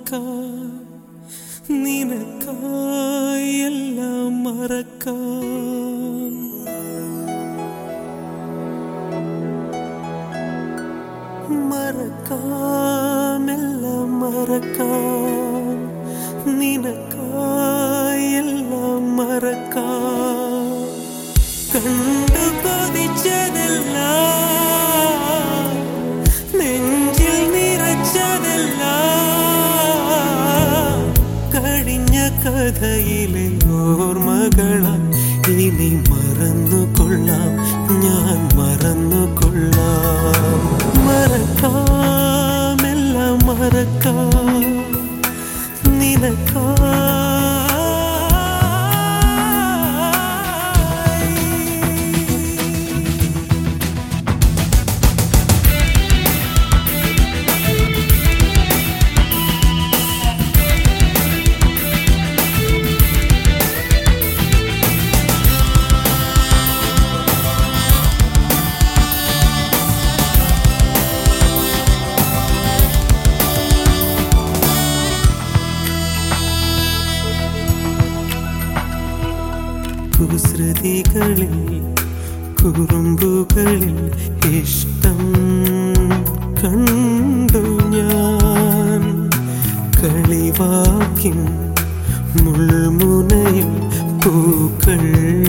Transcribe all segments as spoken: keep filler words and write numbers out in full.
മറക്കാം, നിനക്കായി എല്ലാം മറക്കാം. മറക്കാം, എല്ലാം മറക്കാം, നിനക്കായി എല്ലാം മറക്കാം. കണ്ടു കൊതിച്ചതെല്ലാം, നെഞ്ചിൽ നിറച്ചതെല്ലാം കഴിഞ്ഞ കഥയിലെ ഓർമ്മകളാം. ഇനി മറന്നുകൊള്ളാം, ഞാൻ മറന്നുകൊള്ളാം. മറക്കാം, എല്ലാം മറക്കാം, നിനക്കായി. കുസൃതികളിൽ കുറുമ്പുകളിൽ ഇഷ്ടം കണ്ടു ഞാൻ. കളിവാക്കിൻ മുൾമുനയിൽ പൂക്കൾ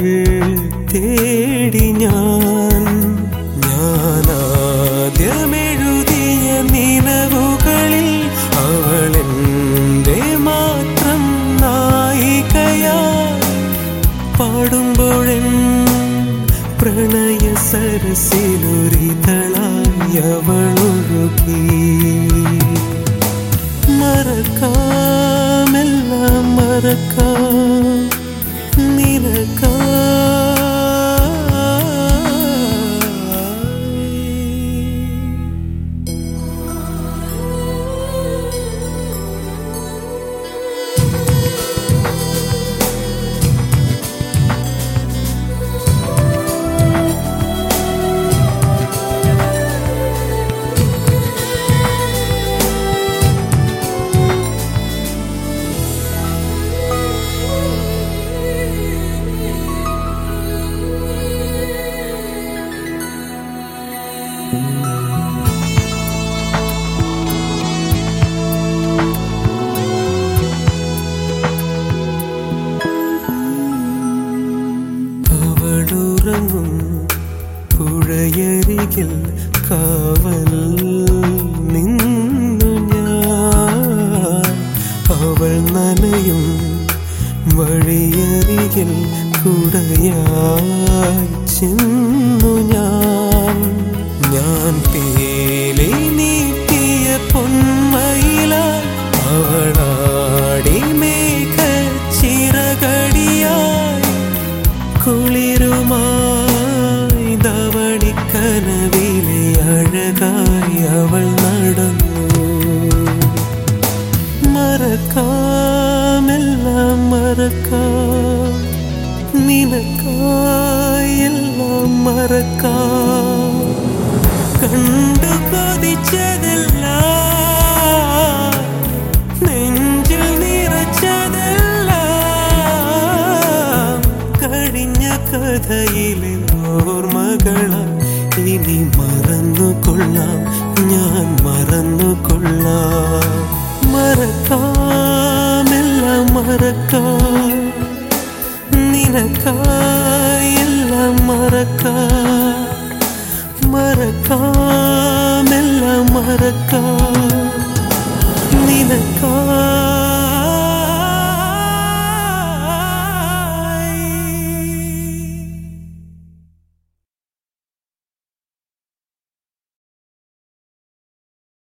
തേടി ഞാൻ. ഞാനാദ്യമെഴുതിയ നിലവുകളിൽ അവളെൻ്റെ മാത്രം നായികയായി. പാടുമ്പോഴെൻ പ്രണയ സരസിലൊരിതളായി അവളൊഴുകി. മറക്കാം, എല്ലാം മറക്കാം, നിനക്കായി. അവളുറങ്ങും പുഴയരികിൽ കാവൽ നിന്നു ഞാൻ. അവൾ നനയും വഴിയരികിൽ കുടയായി ചെന്നു ഞാൻ. ഞാൻ പേലി നീട്ടിയ പൊന്മയിലായി അവളാടി മേഘ ചിറകടിയായി. കുളിരുമായി ധവണിക്കനവിലെ അഴകായി അവൾ നടന്നു. മറക്കാം, എല്ലാം മറക്കാം, നിനക്കായി എല്ലാം മറക്കാം. കണ്ടു കൊതിച്ചതെല്ലാം, നെഞ്ചിൽ നിറച്ചതെല്ലാം കഴിഞ്ഞ കഥയിലെ ഓർമ്മകളാം. ഇനി മറന്നുകൊള്ളാം, ഞാൻ മറന്നുകൊള്ളാം. മറക്കാം, എല്ലാം മറക്കാം, നിനക്കായി എല്ലാം മറക്കാം. മറക്കാം, എല്ലാം മറക്കാം, നിനക്കായി.